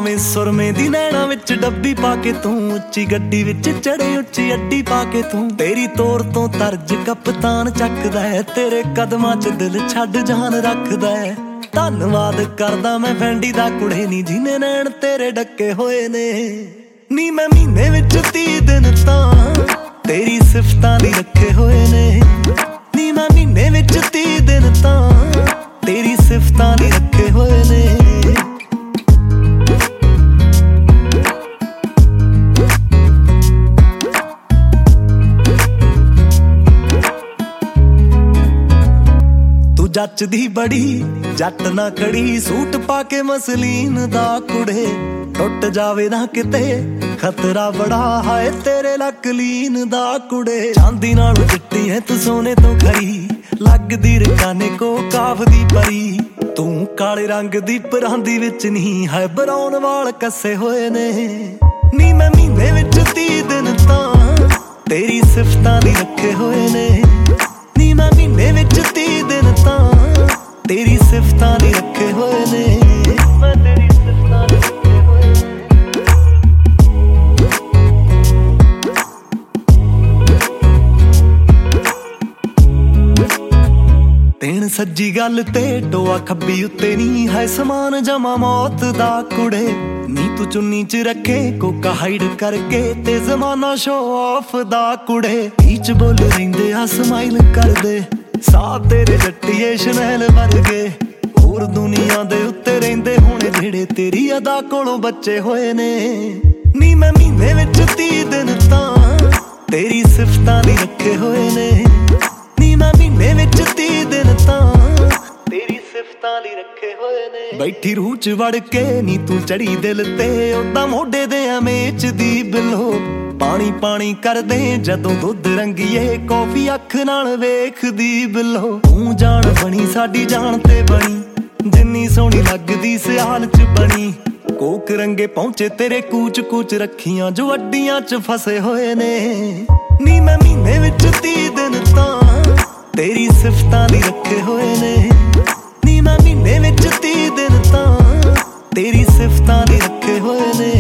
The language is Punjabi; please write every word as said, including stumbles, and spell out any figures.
ਭਾਵੇਂ ਸੁਰਮੇ ਦੀ ਨੈਣਾ ਵਿੱਚ ਡੱਬੀ ਪਾ ਕੇ ਤੂੰ, ਉੱਚੀ ਗੱਡੀ ਵਿੱਚ ਚੜੇ ਉੱਚੀ ਅੱਡੀ ਪਾ ਕੇ ਤੂੰ। ਤੇਰੀ ਤੋਰ ਤੋਂ ਤਰਜ ਕਪਤਾਨ ਚੱਕਦਾ ਹੈ, ਤੇਰੇ ਕਦਮਾਂ 'ਚ ਦਿਲ ਛੱਡ ਜਾਨ ਰੱਖਦਾ ਹੈ। ਧੰਨਵਾਦ ਕਰਦਾ ਮੈਂ ਫੈਂਡੀ ਦਾ ਕੁੜੇ ਨੀ, ਜਿਹਨੇ ਨੈਣ ਤੇਰੇ ਡੱਕੇ ਹੋਏ ਨੇ। ਨੀ ਮੈਂ ਮਹੀਨੇ ਵਿੱਚ ਤੀਹ ਦਿਨ ਤਾਂ ਤੇਰੀ ਸਿਫਤਾਂ ਲਈ ਰੱਖੇ ਹੋਏ ਨੇ। ਨੀ ਮੈਂ ਮਹੀਨੇ ਵਿੱਚ ਤੀਹ ਦਿਨ ਤਾਂ ਤੇਰੀ ਸਿਫਤਾਂ ਲਈ ਰੱਖੇ ਹੋਏ ਨੇ। ਜੱਚਦੀ ਬੜੀ ਜੱਟ ਨਾ ਖੜੀ, ਸੂਟ ਪਾ ਕੇ ਮਸਲੀਨ ਦਾ ਕੁੜੇ। ਟੁੱਟ ਜਾਵੇ ਨਾ ਕਿਤੇ ਖਤਰਾ ਬੜਾ, ਹਾਏ ਤੇਰੇ ਲੱਕ ਲੀਨ ਦਾ ਕੁੜੇ। ਚਾਂਦੀ ਨਾਲ ਚਿੱਟੀ ਹੈ ਤੂੰ ਸੋਨੇ ਤੋਂ ਖਰੀ, ਲੱਗਦੀ ਰਕਾਨੇ ਕੋ ਕਾਫ ਦੀ ਪਰੀ। ਤੂੰ ਕਾਲੇ ਰੰਗ ਦੀ ਪਰਾਂਦੀ ਵਿੱਚ ਨਹੀਂ, ਹੈ ਬਰਾਉਨ ਵਾਲ ਕੱਸੇ ਹੋਏ ਨੇ। ਨੀ ਮੈਂ ਮਹੀਨੇ ਵਿੱਚ ਤੀਹ ਦਿਨ ਤਾਂ ਤੇਰੀ ਸਿਫਤਾਂ ਲਈ ਰੱਖੇ ਹੋਏ ਨੇ। ਨੀ ਮੈਂ ਮਹੀਨੇ ਵਿੱਚ ਤੀਹ ਦਿਨ ਤਾਂ ਤੇਰੀ ਸਿਫਤਾਂ ਲਈ ਰੱਖੇ ਹੋਏ ਨੇ। ਮੈਂ ਤੇਰੀ ਸਿਫਤਾਂ ਲਈ ਰੱਖੇ ਹੋਏ ਨੇ। ਤੈਨ ਸੱਜੀ ਗੱਲ ਤੇ ਟੋਆ ਖੱਬੀ ਉੱਤੇ ਨੀ, ਹੈ ਸਮਾਨ ਜਮਾ ਮੌਤ ਦਾ ਕੁੜੇ। ਨੀ ਤੂੰ ਚੁੰਨੀ 'ਚ ਰੱਖੇ ਕੋਕਾ ਹਾਈਡ ਕਰਕੇ, ਤੇ ਜ਼ਮਾਨਾ ਸ਼ੋ ਆਫ ਦਾ ਕੁੜੇ। ਈਚ ਬੋਲ ਰਹਿੰਦੇ ਆ ਸਮਾਈਲ ਕਰਦੇ, ਸਾਹ ਤੇਰੇ ਜੱਟੀਏ ਸ਼ਨੈਲ ਵਰਗੇ। ਹੋਰ ਦੁਨੀਆ ਦੇ ਉੱਤੇ ਰਹਿੰਦੇ ਹੋਣੇ ਜਿਹੜੇ ਤੇਰੀ ਅਦਾ ਕੋਲੋਂ ਬੱਚੇ ਹੋਏ ਨੇ। ਨੀ ਮੈਂ ਮਹੀਨੇ ਵਿੱਚ ਤੀਹ ਦਿਨ ਤਾਂ ਤੇਰੀ ਸਿਫਤਾਂ ਲਈ ਰੱਖੇ ਹੋਏ ਨੇ। ਨੀ ਮੈਂ ਮਹੀਨੇ ਵਿੱਚ ਤੀਹ ਦਿਨ ਤਾਂ ਤੇਰੀ ਸਿਫਤਾਂ ਲਈ ਰੱਖੇ ਹੋਏ ਨੇ। ਬੈਠੀ ਰੂਹ 'ਚ ਵੜ ਕੇ ਨੀ ਤੂੰ ਚੜੀ ਦਿਲ ਤੇ, ਓਦਾਂ ਮੋਢੇ ਦੇ ਅਮੇਚ ਦੀ ਬਿਲੋ। ਪਾਣੀ ਪਾਣੀ ਕਰਦੇ ਜਦੋਂ ਦੁੱਧ ਰੰਗੀਏ, ਕੌਫੀ ਅੱਖ ਨਾਲ ਵੇਖਦੀ ਬਿੱਲੋ। ਤੂੰ ਜਾਣ ਬਣੀ ਸਾਡੀ ਜਾਨ ਤੇ ਬਣੀ, ਜਿੰਨੀ ਸੋਹਣੀ ਲੱਗਦੀ ਸਿਆਲ 'ਚ ਬਣੀ। ਕੋਕ ਰੰਗੇ ਪਹੁੰਚੇ ਤੇਰੇ ਕੂਚ ਕੂਚ ਰੱਖੀਆਂ, ਜੋ ਅੱਡੀਆਂ 'ਚ ਫਸੇ ਹੋਏ ਨੇ। ਨੀ ਮੈਂ ਮਹੀਨੇ ਵਿੱਚ ਤੀਹ ਦਿਨ ਤਾਂ ਤੇਰੀ ਸਿਫਤਾਂ ਲਈ ਰੱਖੇ ਹੋਏ ਨੇ। ਨੀ ਮੈਂ ਮਹੀਨੇ ਵਿੱਚ ਤੀਹ ਦਿਨ ਤਾਂ ਤੇਰੀ ਸਿਫਤਾਂ ਲਈ ਰੱਖੇ ਹੋਏ ਨੇ।